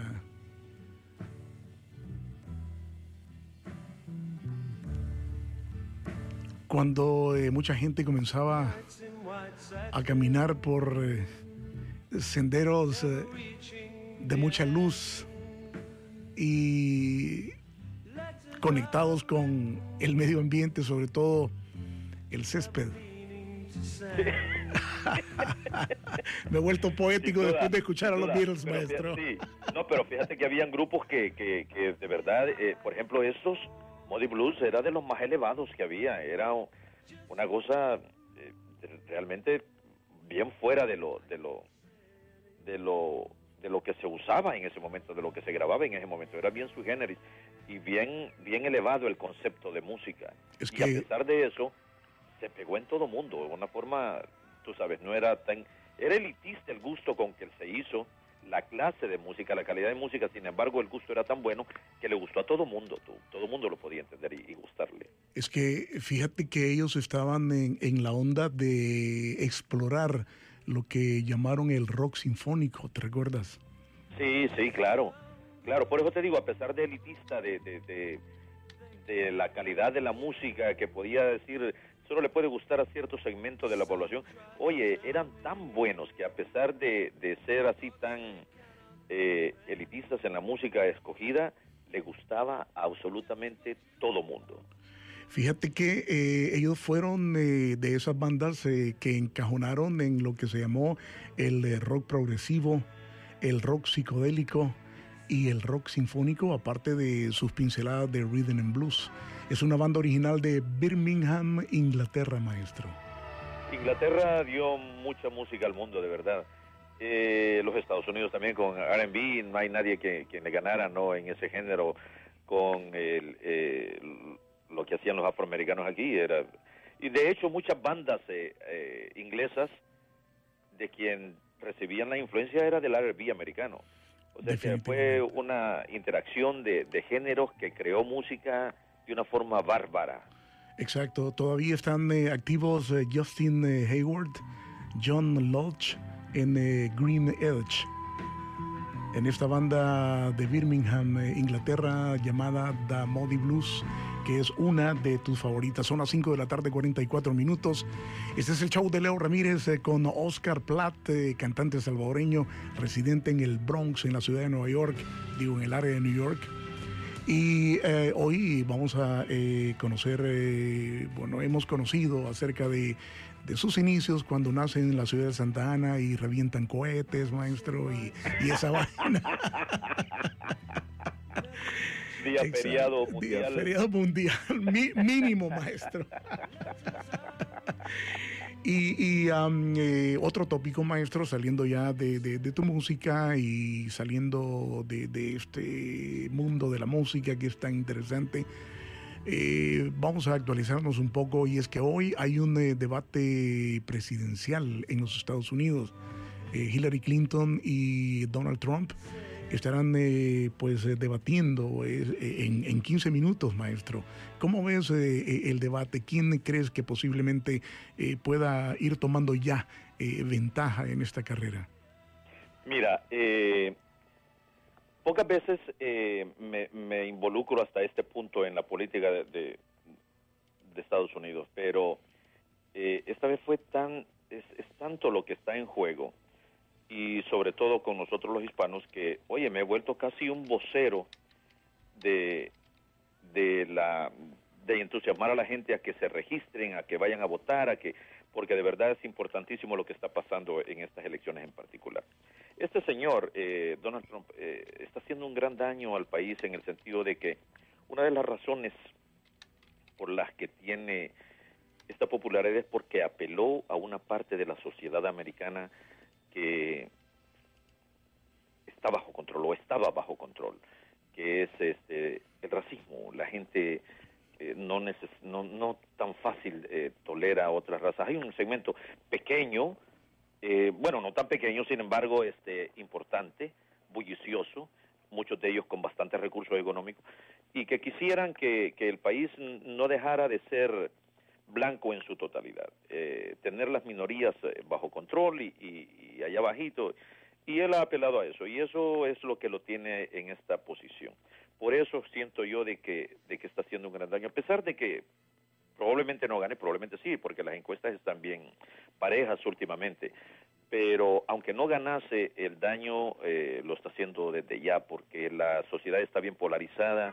Cuando mucha gente comenzaba a caminar por senderos de mucha luz y conectados con el medio ambiente, sobre todo el césped. Me he vuelto poético después de escuchar a los Beatles, maestro. Sí. No, pero fíjate que habían grupos que de verdad, por ejemplo, estos Moody Blues era de los más elevados que había. Era una cosa realmente bien fuera de lo que se usaba en ese momento, de lo que se grababa en ese momento. Era bien sui generis y bien elevado el concepto de música. Es y que, a pesar de eso, se pegó en todo mundo, de una forma, tú sabes, no era tan... Era elitista el gusto con que se hizo la clase de música, la calidad de música. Sin embargo, el gusto era tan bueno que le gustó a todo mundo. Todo mundo lo podía entender y gustarle. Es que fíjate que ellos estaban en la onda de explorar lo que llamaron el rock sinfónico, ¿te recuerdas? Sí, claro. Claro, por eso te digo, a pesar de elitista, de la calidad de la música, que podía decir solo le puede gustar a cierto segmento de la población, oye, eran tan buenos que a pesar de ser así tan elitistas en la música escogida, le gustaba a absolutamente todo mundo. Fíjate que ellos fueron de esas bandas que encajonaron en lo que se llamó el rock progresivo, el rock psicodélico y el rock sinfónico, aparte de sus pinceladas de rhythm and blues. Es una banda original de Birmingham, Inglaterra, maestro. Inglaterra dio mucha música al mundo, de verdad. Los Estados Unidos también con R&B, no hay nadie que le ganara, ¿no?, en ese género con lo que hacían los afroamericanos aquí. Y de hecho muchas bandas inglesas de quien recibían la influencia era del R&B americano. O sea que fue una interacción de géneros que creó música de una forma bárbara. Exacto, todavía están activos Justin Hayward, John Lodge en Green Edge, en esta banda de Birmingham, Inglaterra, llamada The Moody Blues, que es una de tus favoritas. Son las 5 de la tarde, 44 minutos. Este es el show de Leo Ramírez con Oscar Platt, cantante salvadoreño, residente en el Bronx, en la ciudad de Nueva York, en el área de New York. Y hoy vamos a conocer, hemos conocido acerca de sus inicios cuando nacen en la ciudad de Santa Ana y revientan cohetes, maestro, y esa vaina. Día feriado mundial. Día feriado mundial, mínimo, maestro. Y otro tópico, maestro, saliendo ya de tu música y saliendo de este mundo de la música que es tan interesante, vamos a actualizarnos un poco, y es que hoy hay un debate presidencial en los Estados Unidos. Hillary Clinton y Donald Trump estarán debatiendo en 15 minutos, maestro. ¿Cómo ves el debate? ¿Quién crees que posiblemente pueda ir tomando ya ventaja en esta carrera? Mira, pocas veces me involucro hasta este punto en la política de Estados Unidos, pero esta vez es tanto lo que está en juego, y sobre todo con nosotros los hispanos, que, oye, me he vuelto casi un vocero de entusiasmar a la gente a que se registren, a que vayan a votar, porque de verdad es importantísimo lo que está pasando en estas elecciones en particular. Este señor, Donald Trump, está haciendo un gran daño al país, en el sentido de que una de las razones por las que tiene esta popularidad es porque apeló a una parte de la sociedad americana que está bajo control o estaba bajo control, que es el racismo. La gente no tan fácil tolera otras razas. Hay un segmento pequeño, bueno, no tan pequeño, sin embargo, importante, bullicioso, muchos de ellos con bastantes recursos económicos, y que quisieran que el país no dejara de ser blanco en su totalidad, tener las minorías bajo control y allá bajito, y él ha apelado a eso, y eso es lo que lo tiene en esta posición. Por eso siento yo de que está haciendo un gran daño, a pesar de que probablemente no gane, probablemente sí, porque las encuestas están bien parejas últimamente, pero aunque no ganase, el daño lo está haciendo desde ya, porque la sociedad está bien polarizada,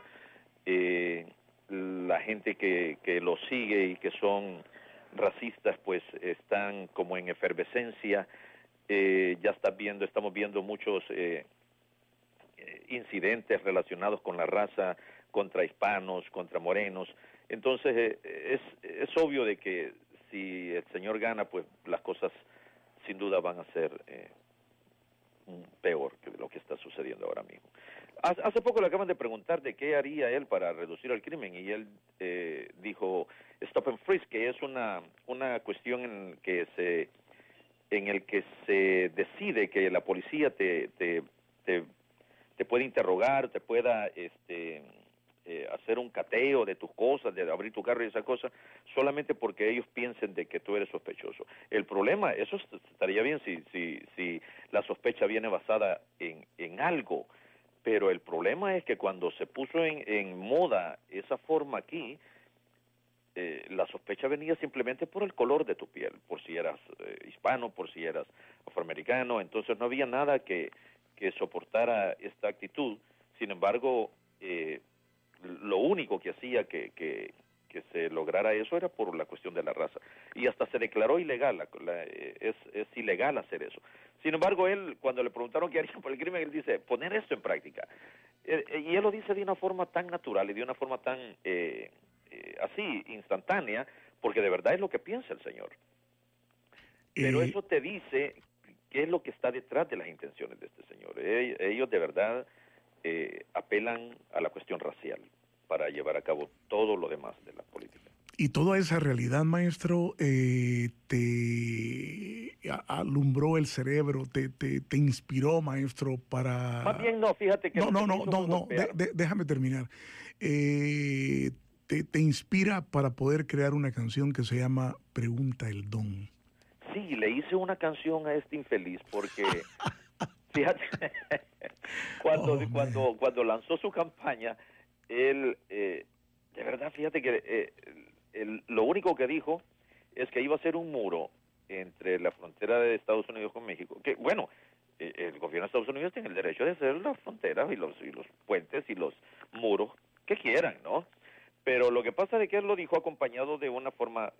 la gente que lo sigue y que son racistas, pues están como en efervescencia. Ya estamos viendo muchos incidentes relacionados con la raza, contra hispanos, contra morenos. Entonces es obvio de que si el señor gana, pues las cosas sin duda van a ser peor que lo que está sucediendo ahora mismo. Hace poco le acaban de preguntar de qué haría él para reducir el crimen, y él dijo stop and freeze, que es una cuestión en el que se decide que la policía te puede interrogar, te pueda hacer un cateo de tus cosas, de abrir tu carro y esa cosa, solamente porque ellos piensen de que tú eres sospechoso. El problema, eso estaría bien si la sospecha viene basada en algo, pero el problema es que cuando se puso en moda esa forma aquí, la sospecha venía simplemente por el color de tu piel, por si eras hispano, por si eras afroamericano. Entonces no había nada que soportara esta actitud. Sin embargo, lo único que hacía que se lograra eso era por la cuestión de la raza, y hasta se declaró ilegal, es ilegal hacer eso. Sin embargo, él, cuando le preguntaron qué haría por el crimen, él dice, poner esto en práctica, y él lo dice de una forma tan natural y de una forma tan así, instantánea, porque de verdad es lo que piensa el señor. Pero eso te dice qué es lo que está detrás de las intenciones de este señor. Ellos de verdad apelan a la cuestión racial para llevar a cabo todo lo demás de la política. Y toda esa realidad, maestro, te alumbró el cerebro, te inspiró, maestro, para... Más bien no, fíjate que... No, déjame terminar. Te inspira para poder crear una canción que se llama Pregunta el Don. Sí, le hice una canción a este infeliz porque... Fíjate, cuando lanzó su campaña, él, de verdad, fíjate que lo único que dijo es que iba a ser un muro entre la frontera de Estados Unidos con México, que bueno, el gobierno de Estados Unidos tiene el derecho de hacer las fronteras y los puentes y los muros que quieran, ¿no? Pero lo que pasa es que él lo dijo acompañado de una forma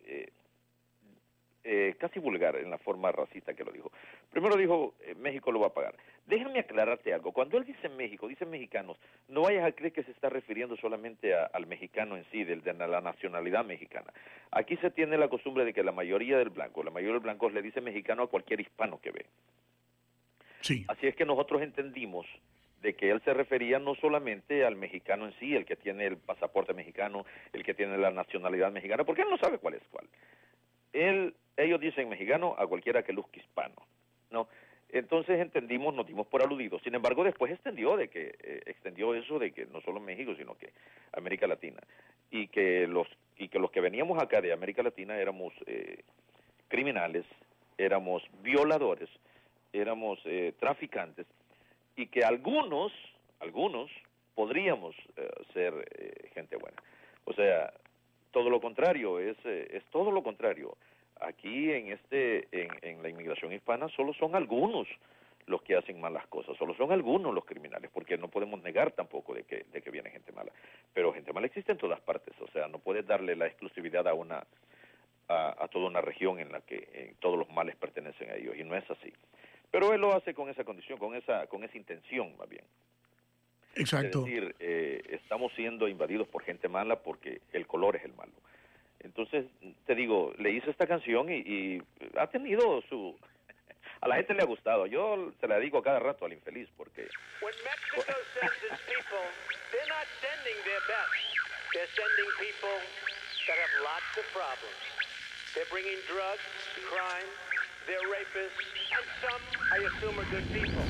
casi vulgar, en la forma racista que lo dijo. Primero dijo, México lo va a pagar. Déjame aclararte algo. Cuando él dice México, dice mexicanos, no vayas a creer que se está refiriendo solamente al mexicano en sí, de la nacionalidad mexicana. Aquí se tiene la costumbre de que la mayoría del blanco le dice mexicano a cualquier hispano que ve. Sí. Así es que nosotros entendimos de que él se refería no solamente al mexicano en sí, el que tiene el pasaporte mexicano, el que tiene la nacionalidad mexicana, porque él no sabe cuál es cuál. Ellos dicen mexicano a cualquiera que luzca hispano, ¿no? Entonces nos dimos por aludidos. Sin embargo, después extendió eso de que no solo México, sino que América Latina, y que los que veníamos acá de América Latina éramos criminales, éramos violadores, éramos traficantes, y que algunos podríamos ser gente buena. O sea, todo lo contrario, es todo lo contrario. Aquí en la inmigración hispana solo son algunos los que hacen malas cosas, solo son algunos los criminales, porque no podemos negar tampoco de que viene gente mala. Pero gente mala existe en todas partes, o sea, no puedes darle la exclusividad a toda una región en la que todos los males pertenecen a ellos, y no es así. Pero él lo hace con esa condición, con esa intención más bien. Exacto. Es decir, estamos siendo invadidos por gente mala porque el color es el malo. Entonces, te digo, le hice esta canción y ha tenido A la gente le ha gustado. Yo se la digo a cada rato al infeliz porque... When Mexico sends its people, they're not sending their best. They're sending people that have lots of problems. They're bringing drugs, crime, they're rapists, and some, I assume, are good people.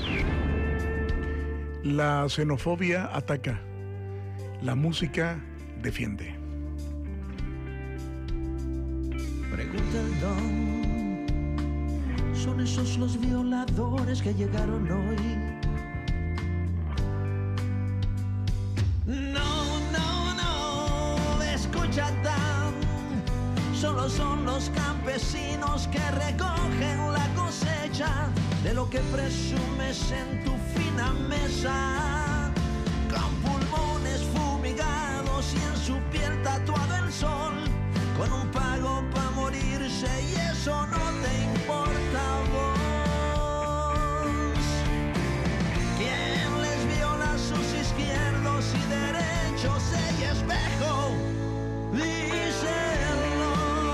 La xenofobia ataca. La música defiende. Pregunta el don. ¿Son esos los violadores que llegaron hoy? No, no, no. Escucha, Dan. Solo son los campesinos que recogen la cosecha de lo que presumes en tu fina mesa. Con pulmones fumigados y en su piel tatuado el sol, con un pago para morirse y eso no te importa a vos. ¿Quién les viola sus izquierdos y derechos? Ella espejo, díselo.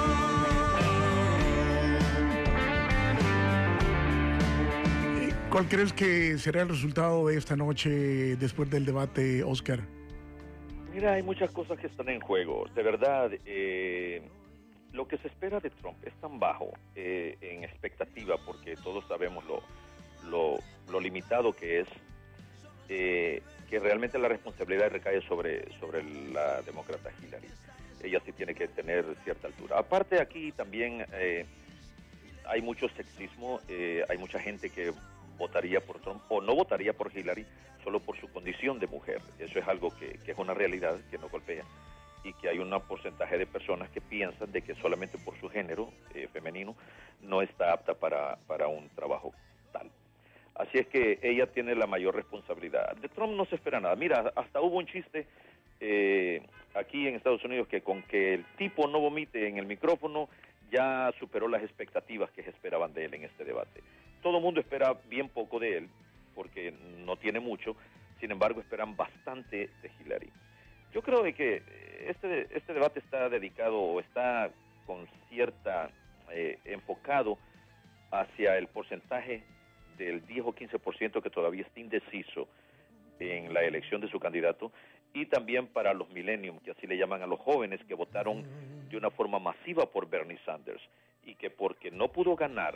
¿Cuál crees que será el resultado de esta noche después del debate, Oscar? Mira, hay muchas cosas que están en juego. De verdad, lo que se espera de Trump es tan bajo en expectativa, porque todos sabemos lo limitado que es, que realmente la responsabilidad recae sobre la demócrata Hillary. Ella sí tiene que tener cierta altura. Aparte, aquí también hay mucho sexismo, hay mucha gente que votaría por Trump o no votaría por Hillary solo por su condición de mujer. Eso es algo que es una realidad que no golpea, y que hay un porcentaje de personas que piensan de que solamente por su género femenino no está apta para un trabajo tal. Así es que ella tiene la mayor responsabilidad. De Trump no se espera nada. Mira, hasta hubo un chiste aquí en Estados Unidos que con que el tipo no vomite en el micrófono ya superó las expectativas que se esperaban de él en este debate. Todo el mundo espera bien poco de él, porque no tiene mucho. Sin embargo, esperan bastante de Hillary. Yo creo de que este debate está dedicado, o está con cierta enfocado hacia el porcentaje del 10 o 15% que todavía está indeciso en la elección de su candidato, y también para los millennials, que así le llaman a los jóvenes que votaron de una forma masiva por Bernie Sanders, y que porque no pudo ganar,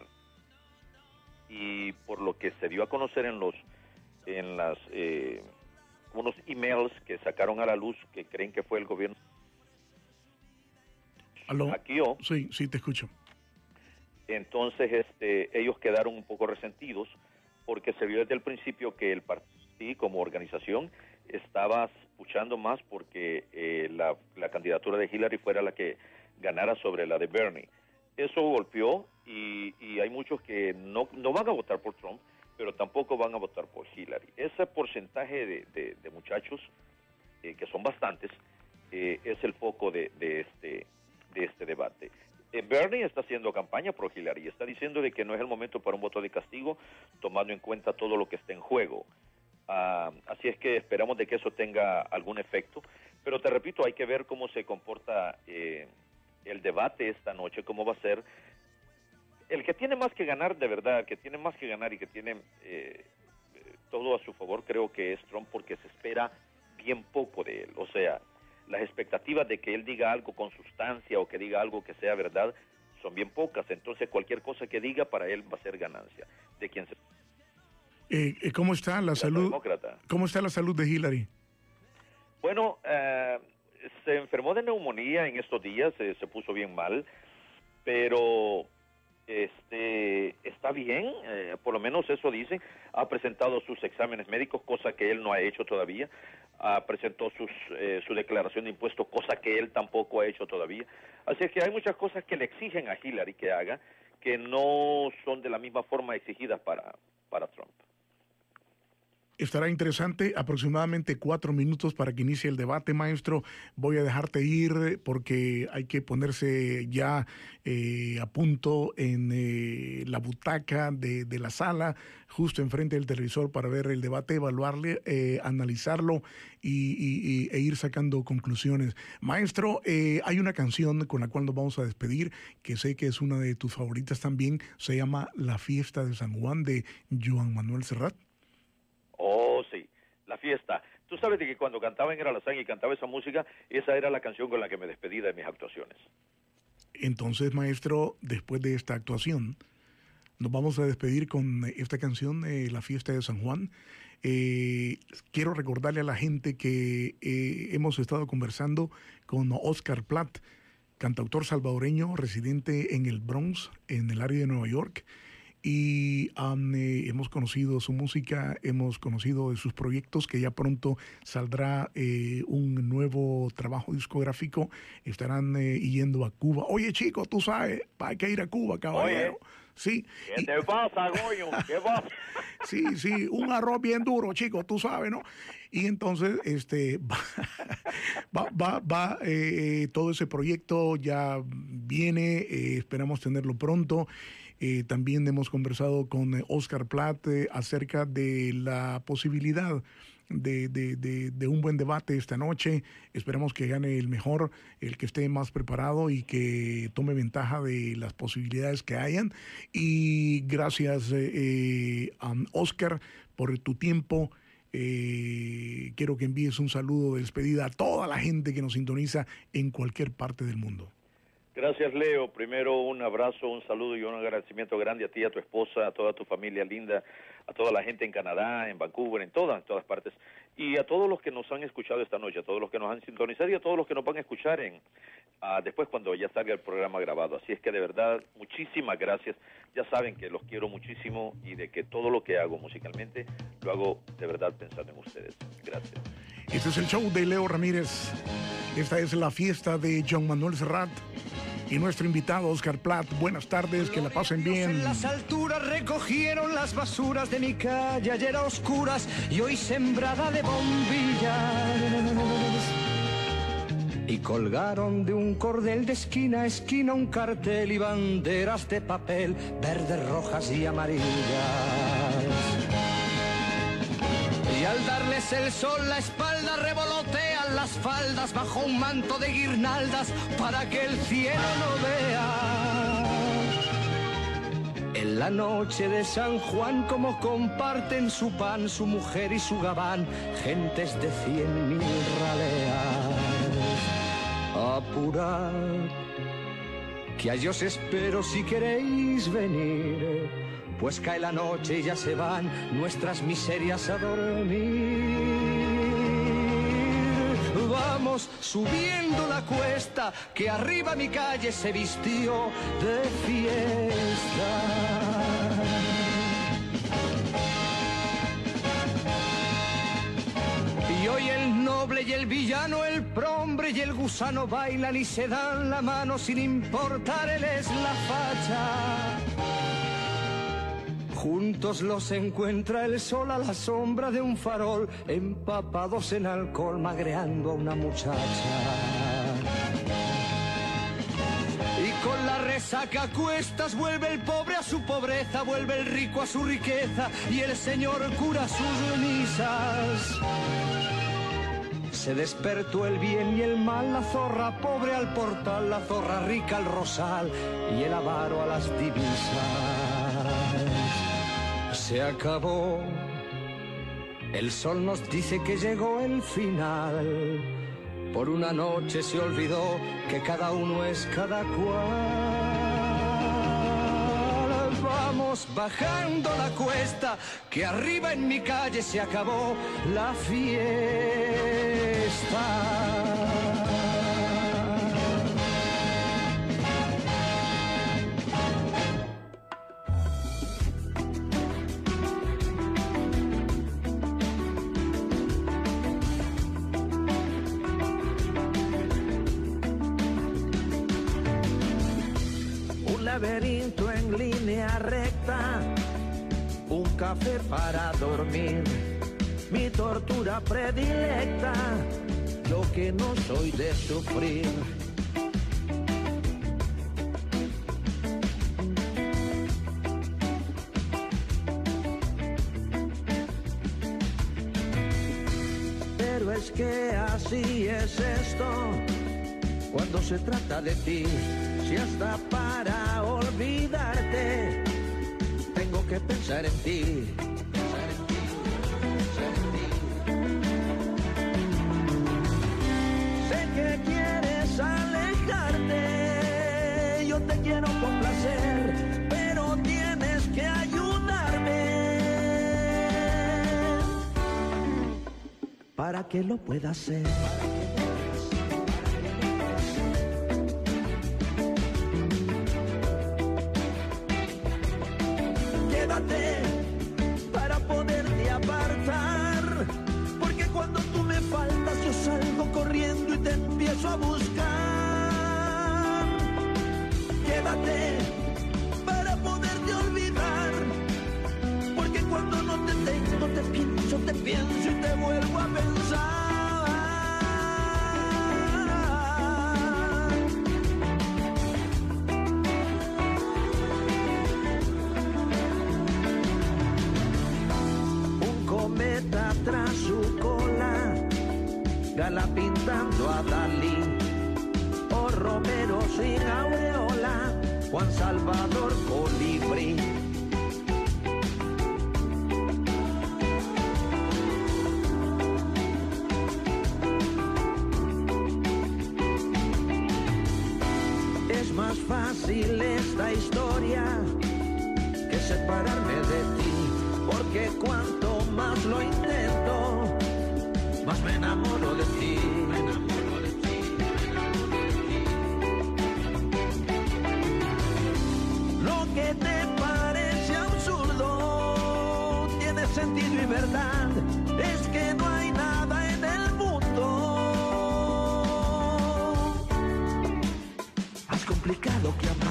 y por lo que se dio a conocer unos emails que sacaron a la luz, que creen que fue el gobierno hackeó. Sí, te escucho. Entonces ellos quedaron un poco resentidos, porque se vio desde el principio que el partido como organización estaba puchando más porque la candidatura de Hillary fuera la que ganara sobre la de Bernie. Eso golpeó, y hay muchos que no van a votar por Trump, pero tampoco van a votar por Hillary. Ese porcentaje de muchachos, que son bastantes, es el foco de este debate. Bernie está haciendo campaña pro Hillary, está diciendo de que no es el momento para un voto de castigo, tomando en cuenta todo lo que está en juego. Así es que esperamos de que eso tenga algún efecto, pero te repito, hay que ver cómo se comporta el debate esta noche, cómo va a ser. El que tiene más que ganar, de verdad, que tiene más que ganar y que tiene todo a su favor, creo que es Trump, porque se espera bien poco de él. O sea, las expectativas de que él diga algo con sustancia o que diga algo que sea verdad son bien pocas. Entonces, cualquier cosa que diga para él va a ser ganancia de quien se... ¿Cómo está la salud? Demócrata. ¿Cómo está la salud de Hillary? Bueno, se enfermó de neumonía en estos días, se puso bien mal, pero está bien, por lo menos eso dicen. Ha presentado sus exámenes médicos, cosa que él no ha hecho todavía. Presentó su declaración de impuestos, cosa que él tampoco ha hecho todavía. Así es que hay muchas cosas que le exigen a Hillary que haga, que no son de la misma forma exigidas para Trump. Estará interesante, aproximadamente 4 minutos para que inicie el debate, maestro. Voy a dejarte ir porque hay que ponerse ya a punto en la butaca de la sala, justo enfrente del televisor para ver el debate, evaluarle, analizarlo e ir sacando conclusiones. Maestro, hay una canción con la cual nos vamos a despedir, que sé que es una de tus favoritas también, se llama La Fiesta de San Juan, de Joan Manuel Serrat. Oh, sí, La Fiesta. Tú sabes de que cuando cantaba en Gralazán y cantaba esa música, esa era la canción con la que me despedí de mis actuaciones. Entonces, maestro, después de esta actuación, nos vamos a despedir con esta canción, La Fiesta de San Juan. Quiero recordarle a la gente que hemos estado conversando con Oscar Platt, cantautor salvadoreño residente en el Bronx, en el área de Nueva York. Y hemos conocido su música, hemos conocido de sus proyectos, que ya pronto saldrá un nuevo trabajo discográfico. Estarán yendo a Cuba. Oye, chico, tú sabes, hay que ir a Cuba, caballero. Oye, sí. ¿qué te pasa, Goyo? ¿Qué pasa? Sí, un arroz bien duro, chico, tú sabes, ¿no? Y entonces va todo ese proyecto ya viene, esperamos tenerlo pronto. También hemos conversado con Oscar Platt acerca de la posibilidad de un buen debate esta noche. Esperamos que gane el mejor, el que esté más preparado y que tome ventaja de las posibilidades que hayan. Y gracias, Oscar, por tu tiempo. Quiero que envíes un saludo de despedida a toda la gente que nos sintoniza en cualquier parte del mundo. Gracias, Leo. Primero, un abrazo, un saludo y un agradecimiento grande a ti, a tu esposa, a toda tu familia linda, a toda la gente en Canadá, en Vancouver, en todas partes, y a todos los que nos han escuchado esta noche, a todos los que nos han sintonizado y a todos los que nos van a escuchar después cuando ya salga el programa grabado. Así es que de verdad, muchísimas gracias. Ya saben que los quiero muchísimo y de que todo lo que hago musicalmente lo hago de verdad pensando en ustedes. Gracias. Este es el show de Leo Ramírez. Esta es La Fiesta de Joan Manuel Serrat. Y nuestro invitado, Oscar Platt. Buenas tardes, que la pasen bien. En las alturas recogieron las basuras de mi calle, ayer a oscuras y hoy sembrada de bombillas. Y colgaron de un cordel de esquina a esquina un cartel y banderas de papel, verdes, rojas y amarillas. Y al darles el sol la espalda revolotean las faldas bajo un manto de guirnaldas para que el cielo no vea. En la noche de San Juan como comparten su pan, su mujer y su gabán, gentes de 100.000 raleas. Apurad, que a ellos espero si queréis venir, pues cae la noche y ya se van nuestras miserias a dormir. Vamos subiendo la cuesta, que arriba mi calle se vistió de fiesta. Y hoy el noble y el villano, el prombre y el gusano bailan y se dan la mano sin importar él es la facha. Juntos los encuentra el sol a la sombra de un farol, empapados en alcohol, magreando a una muchacha. Y con la resaca a cuestas vuelve el pobre a su pobreza, vuelve el rico a su riqueza y el señor cura sus misas. Se despertó el bien y el mal, la zorra pobre al portal, la zorra rica al rosal y el avaro a las divisas. Se acabó, el sol nos dice que llegó el final. Por una noche se olvidó que cada uno es cada cual. Vamos bajando la cuesta, que arriba en mi calle se acabó la fiesta. Laberinto en línea recta, un café para dormir, mi tortura predilecta, yo que no soy de sufrir. Pero es que así es esto, cuando se trata de ti, si hasta para olvidarte tengo que pensar en ti. Que quieres alejarte, yo te quiero complacer, pero tienes que ayudarme para que lo pueda hacer. Quédate para poderte apartar, porque cuando tú me faltas yo salgo corriendo y te empiezo a buscar. Quédate para poderte olvidar, porque cuando no te tengo te pienso y te vuelvo a pensar. Un cometa tras su cola, Gala pintando a Dalí, o Romero sin aureola, Juan Salvador Colibrí. Es más fácil esta historia que separarme de ti, porque cuanto más lo intento, más me enamoro de ti. Lo que te parece absurdo tiene sentido y verdad. Es que no hay nada en el mundo más complicado que amar.